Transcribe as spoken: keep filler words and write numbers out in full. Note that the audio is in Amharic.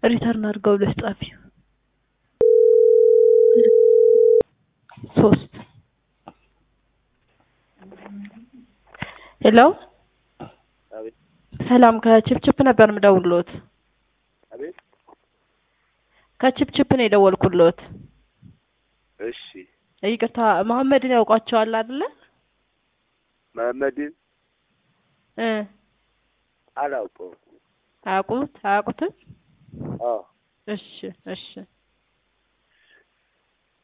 ሪተርን አድርገው ለስጣፊ ሶስት ሄሎ አቤት ሰላም ከችፕችፕ ነበር ምደውልሎት አቤት ከችፕችፕ ነው የደወልኩሎት እሺ ይቅርታ መሐመድን ያውቃቸዋል አይደለ መሐመድን እ አላውቀውም አያውቁት አያውቁትም አዎ እሺ እሺ